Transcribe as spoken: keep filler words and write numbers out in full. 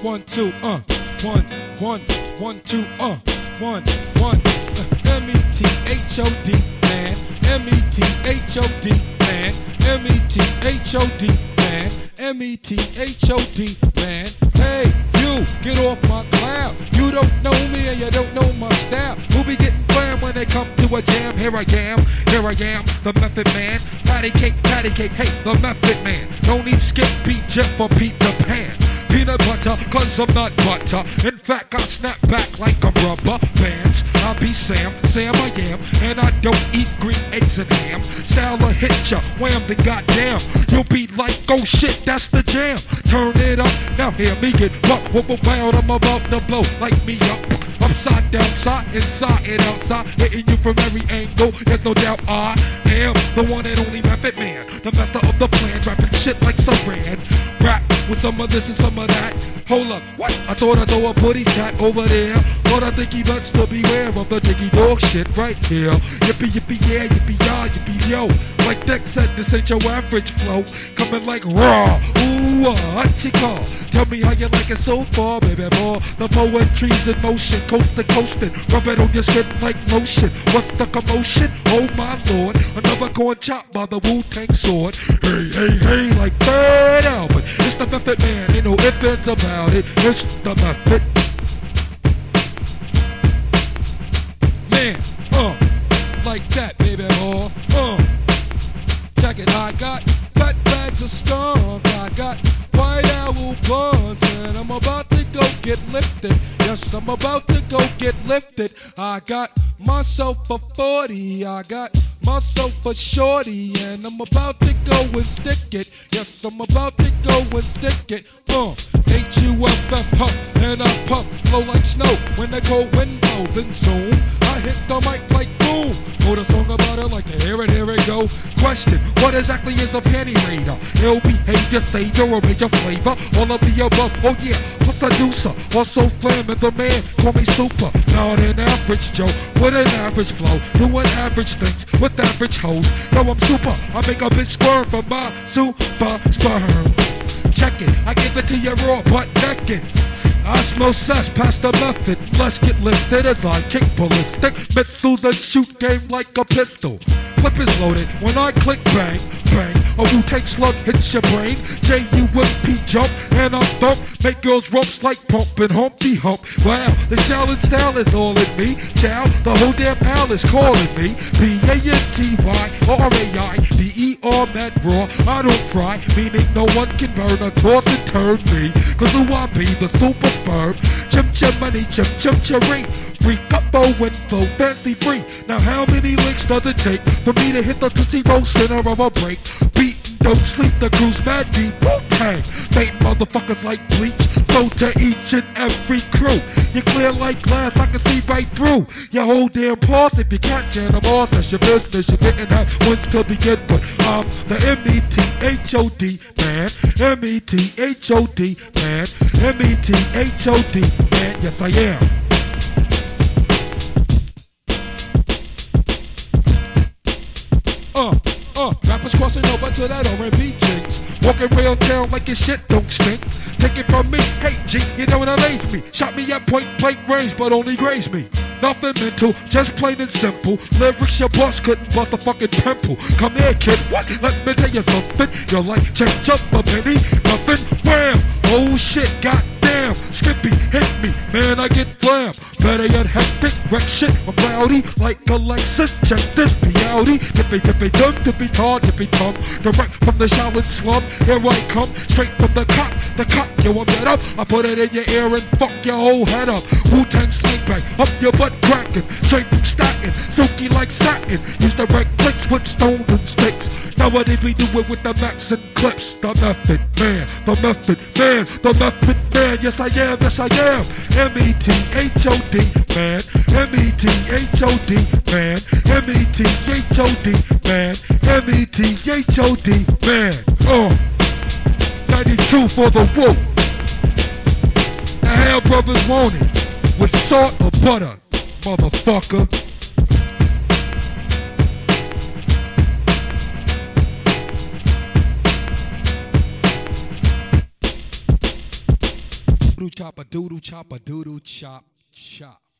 One, two, uh, one, one, one, two, uh, one, one, uh, M E T H O D, man, M E T H O D, man, M E T H O D, man, M E T H O D, man. Hey, you, get off my cloud. You don't know me and you don't know my style. Who be getting bland when they come to a jam? Here I am, here I am, the Method Man. Patty cake, patty cake, hey, the Method Man. No need skip, beat, Jeff or Peter Pan. Peanut butter, cause I'm not butter. In fact, I snap back like I'm rubber bands. I be Sam, Sam I am, and I don't eat green eggs and ham. Style will hit ya, wham the goddamn. You'll be like, oh shit, that's the jam. Turn it up, now hear me get buck, whoop, whoop, wild, I'm about to blow. Like me up, upside, down, side, inside and outside. Hitting you from every angle, there's no doubt I am the one and only Method Man. The master of the plan, rapping shit like Saran. Rap with some of this and some of that. Hold up, what? I thought I saw a putty tat over there. But I think he best to beware of the diggy dog shit right here. Yippee, yippee, yeah, yippee, yah, yippee, yo. Like Dex said, this ain't your average flow. Coming like raw, ooh, uh, hot you call. Tell me how you like it so far, baby boy. The poetry's in motion, coast to coastin'. Rub it on your skin like lotion. What's the commotion? Oh my lord, another corn chop by the Wu-Tang sword. Hey, hey, hey, like Third Albert. It's the Method Man, ain't no ifs, ands about it. It's the Method Man, uh, like that, baby boy, uh. Check it, I got fat bags of skunk, I got white owl blunts, and I'm about to go get lifted. Yes, I'm about to go get lifted. I got myself a forty, I got myself a shorty, and I'm about to go and stick it. Yes, I'm about to go and stick it. Uh, H U F F, huff, and I puff, flow like snow when the cold wind blow. Then zoom, I hit the mic like boom. Wrote a song about it like to hear it, here it go. Question, what exactly is a panty raider? Ill behavior, savior, or major flavor? All of the above, oh yeah, plus seducer. Also flamming the man, call me super. Not an average Joe, with an average flow. Doing average things with average hoes. Yo, I'm super, I make a bitch squirm from my super sperm. Check it, I give it to you raw, butt naked. I smell cess past the method. Let's get lifted as I kick ballistic missiles and shoot game like a pistol. Clip is loaded when I click bang, bang. A Wu-Tang slug hits your brain. J U M P jump and I thump. Make girls rumps like pump and humpty hump. Wow, the Shaolin style is all in me. Chow, the whole damn owl is calling me. B A N T Y R A I D E R mad raw. I don't fry, meaning no one can burn or toss and turn me. Cause who I be, the super sperm. Chim chim money, chim chim cherry. Free cupo and flow, fancy free. Now how many licks does it take for me to hit the Tootsie Roll center of a break? Beatin', don't sleep, the crew's mad deep. Wu-Tang, faint motherfuckers like bleach. So to each and every crew, you clear like glass, I can see right through your whole damn pause. If you catch animals, that's your business. You didn't have wins to begin, but I'm the M E T H O D man, M E T H O D man, M E T H O D man. Yes, I am. Uh, uh, rappers crossing over to that R and B jinx. Walking around town like your shit don't stink. Take it from me, hey G, you don't amaze me. Shot me at point blank range, but only grazed me. Nothing mental, just plain and simple. Lyrics your boss couldn't bust a fucking pimple. Come here, kid, what? Let me tell you something. You're like, change up a penny, nothing, wham. Oh shit, goddamn, Skippy hit me, man, I get blam. Better yet, hectic, wreck shit, I'm rowdy like a Lexus. Check this, beauty, tippy tippy dum, tippy tar, tippy tum. Direct from the Shaolin slum, here I come, straight from the cock, the cock, yo, I'm dead up. I put it in your ear and fuck your whole head up. Wu-Tang slang bang, up your butt cracking, straight from Staten, silky like satin. Used to wreck clicks with stones and sticks. Nowadays we do it with the Max and clips. The Method Man, the Method Man, the Method Man. Yes I am, yes I am. M E T H O D man, M E T H O D man, M E T H O D man, M E T H O D man. Uh, ninety-two for the Woo. Now how brothers want it? With salt or butter, motherfucker. doodle chop a doodle chop a doodle chop chop.